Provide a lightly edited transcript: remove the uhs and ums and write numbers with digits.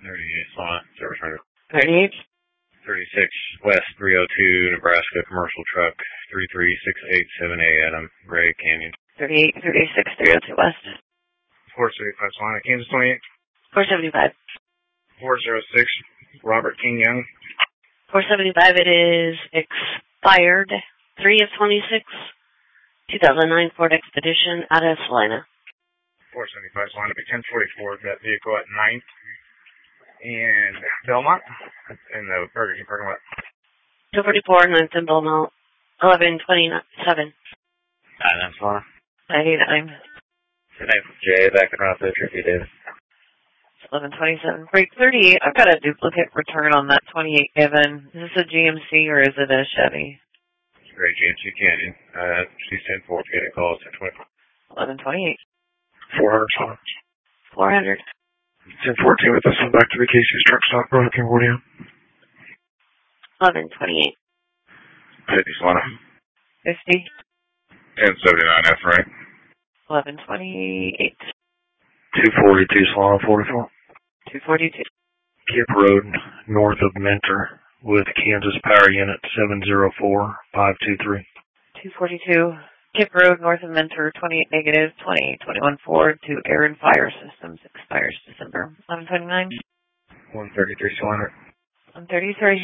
38 Solana, service runner. 38. 36 West 302 Nebraska commercial truck 33687A Adam Gray Canyon. 38, 36, 302 West. 475 Solana, Kansas 28. 475. 406 Robert King Young. 475, it is expired. 3 of 26. 2009 Ford Expedition out of Salina. 475 Solana, 1044, that vehicle at 9th and Belmont in the Burger King parking lot. 244, 9th and Belmont. 1127. That's Solana. 99. Today from Jay, back around the Tricky Davis. 1127. Break 38. I've got a duplicate return on that 28 given. Is this a GMC or is it a Chevy? Great GMC Canyon. She's 10-4 to get a call at 24. 1128. 400 Solana. 400. 1014 with this one back to the Casey's truck stop, Burger King, Wardia. 1128. 50 Solana. 50. 1079 F right. 1128. 242 Solana, 44. 242. Kip Road, north of Mentor, with Kansas Power Unit 704523. 242. Kip Road, north of Mentor, 28 negative, 21 Ford to Aaron Fire Systems, expires December. 1129. 133 Solana. 133.